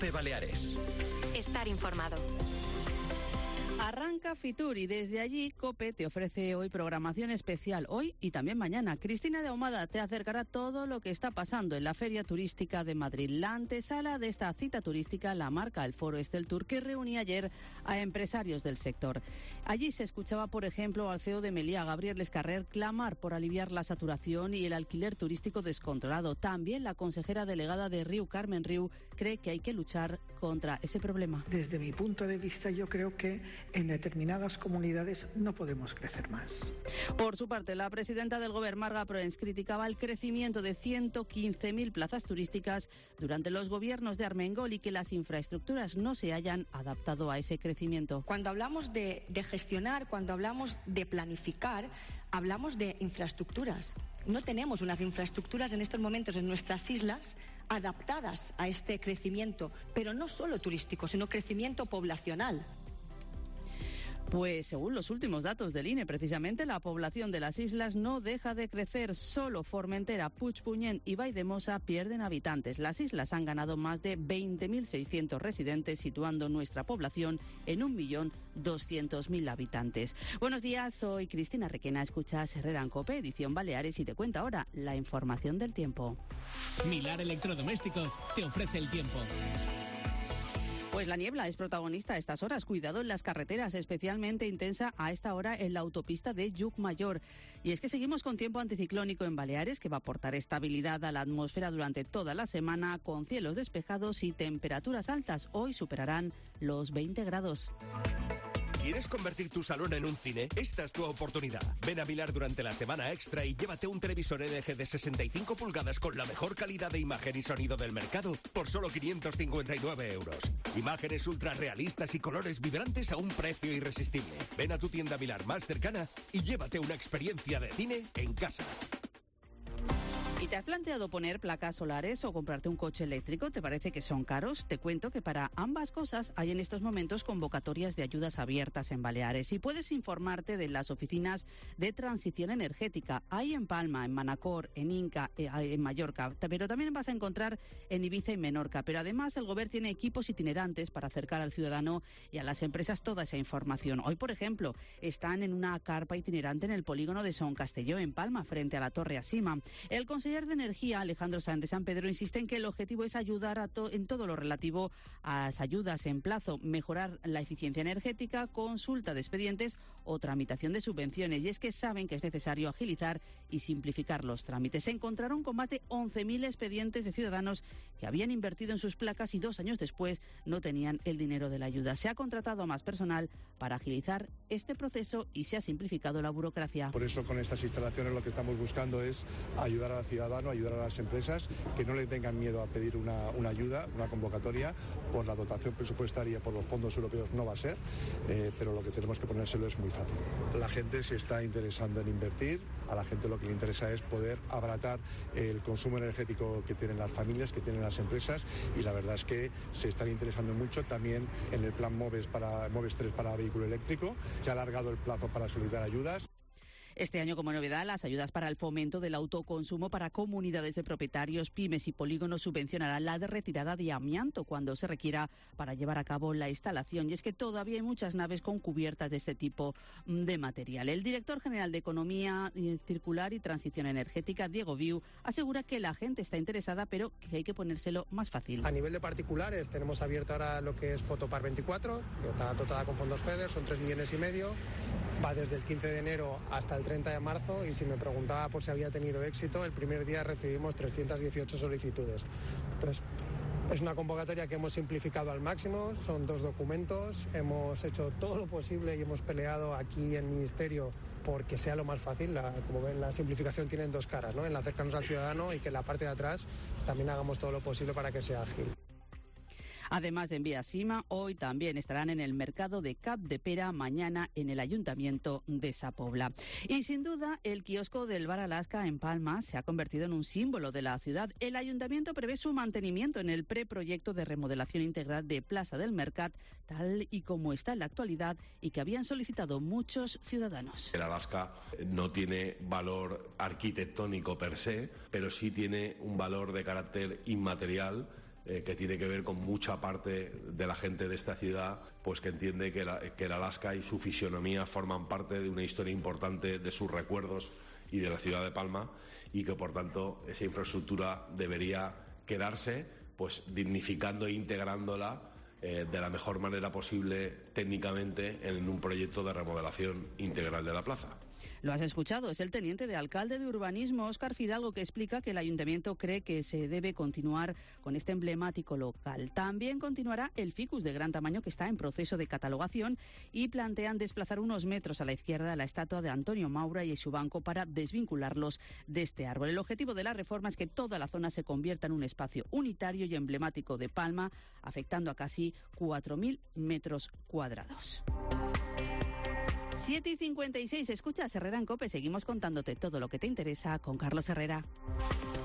COPE Baleares. Estar informado. Arranca Fitur y desde allí COPE te ofrece hoy programación especial, hoy y también mañana. Cristina de Ahumada te acercará todo lo que está pasando en la Feria Turística de Madrid. La antesala de esta cita turística la marca el Foro Estel Tour, que reunía ayer a empresarios del sector. Allí se escuchaba, por ejemplo, al CEO de Meliá, Gabriel Escarrer, clamar por aliviar la saturación y el alquiler turístico descontrolado. También la consejera delegada de Riu, Carmen Riu, cree que hay que luchar contra ese problema. Desde mi punto de vista, yo creo que en determinadas comunidades no podemos crecer más. Por su parte, la presidenta del Govern, Marga Proens, criticaba el crecimiento de 115.000 plazas turísticas durante los gobiernos de Armengol y que las infraestructuras no se hayan adaptado a ese crecimiento. Cuando hablamos de gestionar, cuando hablamos de planificar, hablamos de infraestructuras. No tenemos unas infraestructuras en estos momentos en nuestras islas adaptadas a este crecimiento, pero no solo turístico, sino crecimiento poblacional. Pues según los últimos datos del INE, precisamente la población de las islas no deja de crecer. Solo Formentera, Puigpunyent y Valldemossa pierden habitantes. Las islas han ganado más de 20.600 residentes, situando nuestra población en 1.200.000 habitantes. Buenos días, soy Cristina Requena, escuchas Herrera en COPE, edición Baleares, y te cuento ahora la información del tiempo. Milar Electrodomésticos te ofrece el tiempo. Pues la niebla es protagonista a estas horas. Cuidado en las carreteras, especialmente intensa a esta hora en la autopista de Llucmayor. Y es que seguimos con tiempo anticiclónico en Baleares, que va a aportar estabilidad a la atmósfera durante toda la semana, con cielos despejados y temperaturas altas. Hoy superarán los 20 grados. ¿Quieres convertir tu salón en un cine? Esta es tu oportunidad. Ven a Vilar durante la semana extra y llévate un televisor LG de 65 pulgadas con la mejor calidad de imagen y sonido del mercado por solo 559 euros. Imágenes ultra realistas y colores vibrantes a un precio irresistible. Ven a tu tienda Vilar más cercana y llévate una experiencia de cine en casa. ¿Y te has planteado poner placas solares o comprarte un coche eléctrico? ¿Te parece que son caros? Te cuento que para ambas cosas hay en estos momentos convocatorias de ayudas abiertas en Baleares y puedes informarte de las oficinas de transición energética. Hay en Palma, en Manacor, en Inca, en Mallorca, pero también vas a encontrar en Ibiza y Menorca. Pero además el Govern tiene equipos itinerantes para acercar al ciudadano y a las empresas toda esa información. Hoy, por ejemplo, están en una carpa itinerante en el polígono de Son Castelló, en Palma, frente a la Torre Asima. El conseller de Energía, Alejandro Sanz de San Pedro, insiste en que el objetivo es ayudar en todo lo relativo a las ayudas en plazo, mejorar la eficiencia energética, consulta de expedientes o tramitación de subvenciones. Y es que saben que es necesario agilizar y simplificar los trámites. Se encontraron con más de 11.000 expedientes de ciudadanos que habían invertido en sus placas y 2 años después no tenían el dinero de la ayuda. Se ha contratado a más personal para agilizar este proceso y se ha simplificado la burocracia. Por eso con estas instalaciones lo que estamos buscando es ayudar a la ciudadano, ayudar a las empresas, que no le tengan miedo a pedir una ayuda, una convocatoria. Por la dotación presupuestaria, por los fondos europeos no va a ser, pero lo que tenemos que ponérselo es muy fácil. La gente se está interesando en invertir, a la gente lo que le interesa es poder abaratar el consumo energético que tienen las familias, que tienen las empresas, y la verdad es que se están interesando mucho también en el plan MOVES 3 para vehículo eléctrico. Se ha alargado el plazo para solicitar ayudas. Este año, como novedad, las ayudas para el fomento del autoconsumo para comunidades de propietarios, pymes y polígonos subvencionarán la de retirada de amianto cuando se requiera para llevar a cabo la instalación. Y es que todavía hay muchas naves con cubiertas de este tipo de material. El director general de Economía Circular y Transición Energética, Diego Viu, asegura que la gente está interesada, pero que hay que ponérselo más fácil. A nivel de particulares, tenemos abierto ahora lo que es Fotopar 24, que está dotada con fondos FEDER, son 3,5 millones. Va desde el 15 de enero hasta el 30 de marzo y si me preguntaba por si había tenido éxito, el primer día recibimos 318 solicitudes. Entonces, es una convocatoria que hemos simplificado al máximo, son 2 documentos, hemos hecho todo lo posible y hemos peleado aquí en el Ministerio porque sea lo más fácil. Como ven, la simplificación tiene 2 caras, ¿no? En la acercarnos al ciudadano y que en la parte de atrás también hagamos todo lo posible para que sea ágil. Además de en Vía Sima, hoy también estarán en el mercado de Capdepera, mañana en el Ayuntamiento de Sa Pobla. Y sin duda, el kiosco del Bar Alaska en Palma se ha convertido en un símbolo de la ciudad. El Ayuntamiento prevé su mantenimiento en el preproyecto de remodelación integral de Plaza del Mercat, tal y como está en la actualidad y que habían solicitado muchos ciudadanos. El Alaska no tiene valor arquitectónico per se, pero sí tiene un valor de carácter inmaterial que tiene que ver con mucha parte de la gente de esta ciudad, pues que entiende que el Alaska y su fisionomía forman parte de una historia importante de sus recuerdos y de la ciudad de Palma, y que por tanto esa infraestructura debería quedarse, pues dignificando e integrándola de la mejor manera posible técnicamente en un proyecto de remodelación integral de la plaza. Lo has escuchado, es el teniente de alcalde de urbanismo, Óscar Fidalgo, que explica que el ayuntamiento cree que se debe continuar con este emblemático local. También continuará el ficus de gran tamaño que está en proceso de catalogación y plantean desplazar unos metros a la izquierda la estatua de Antonio Maura y su banco para desvincularlos de este árbol. El objetivo de la reforma es que toda la zona se convierta en un espacio unitario y emblemático de Palma, afectando a casi 4.000 metros cuadrados. 7:56, escuchas Herrera en COPE, seguimos contándote todo lo que te interesa con Carlos Herrera.